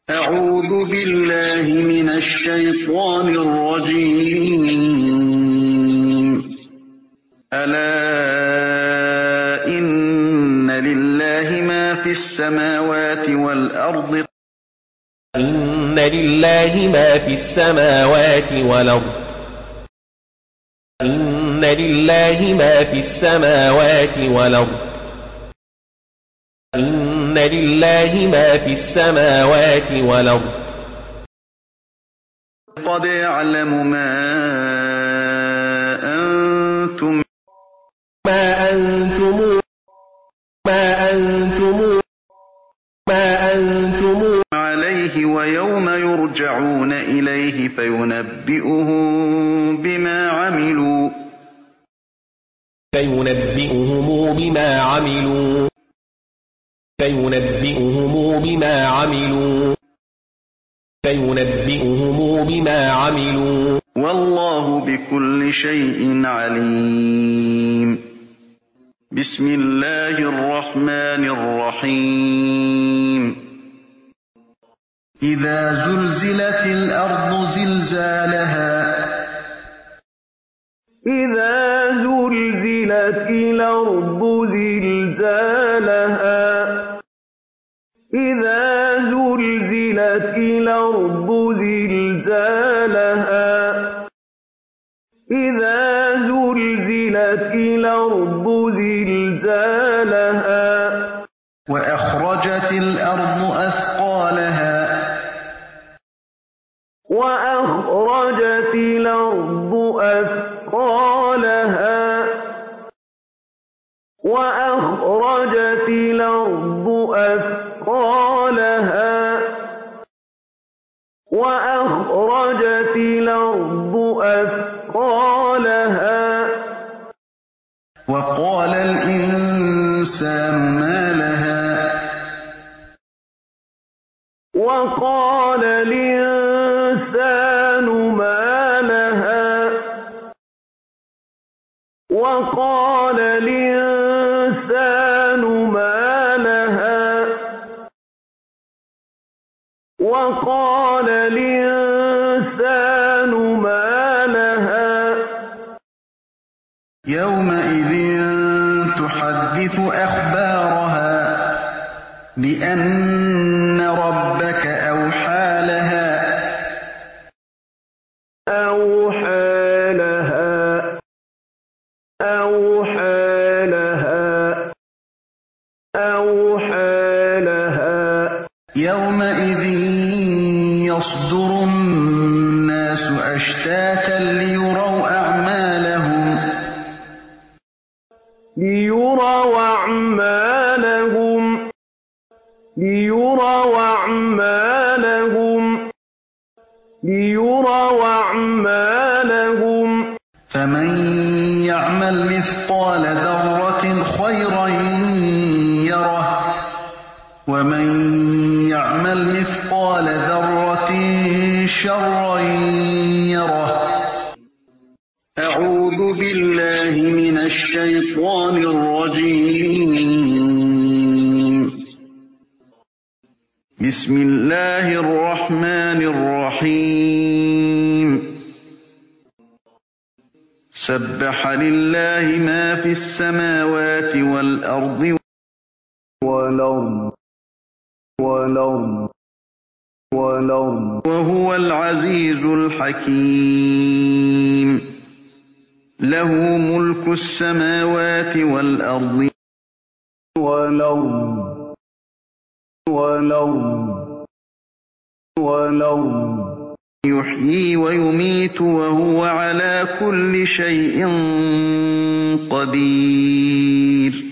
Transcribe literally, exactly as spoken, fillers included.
أعوذ بالله من الشيطان الرجيم. ألا إن لله ما في السماوات والأرض إن لله ما في السماوات والأرض إن لله ما في السماوات والأرض إن لله ما في السماوات والأرض قد يعلم ما أنتم ما أنتم ما أنتم ما أنتم عليه ويوم يرجعون إليه فينبئهم بما عملوا فينبئهم بما عملوا فينبئهم بما عملوا فينبئهم بما عملوا والله بكل شيء عليم. بسم الله الرحمن الرحيم. إذا زلزلت الأرض زلزالها إذا زلزلت الأرض زلزالها إذا زلزلت الأرض زلزالها إذا زلزلت الأرض زلزالها وأخرجت الأرض أثقالها وأخرجت الأرض أثقالها وأخرجت الأرض أثقالها وأخرجت الأرض أثقالها وقال الإنسان ما لها وقال الإنسان ما لها وقال الإنسان ما لها وقال الإنسان ما لها يومئذ تحدث أخبارها بأن ربك أوحى لها أوحى لها أوحى لها أوحى لها يومئذ يصدر الناس أشتاتا ليروا أعمالهم ليروا أعمالهم ليروا أعمالهم ليروا أعمالهم فمن يعمل مثقال ذرة خيرا يره ومن يعمل مثقال ذرة شرا يره. أعوذ بالله من الشيطان الرجيم. بسم الله الرحمن الرحيم. سبح لله ما في السماوات والأرض والأرض والأرض والأرض وهو العزيز الحكيم. له ملك السماوات والأرض والأرض والأرض والأرض يحيي ويميت وهو على كل شيء قدير.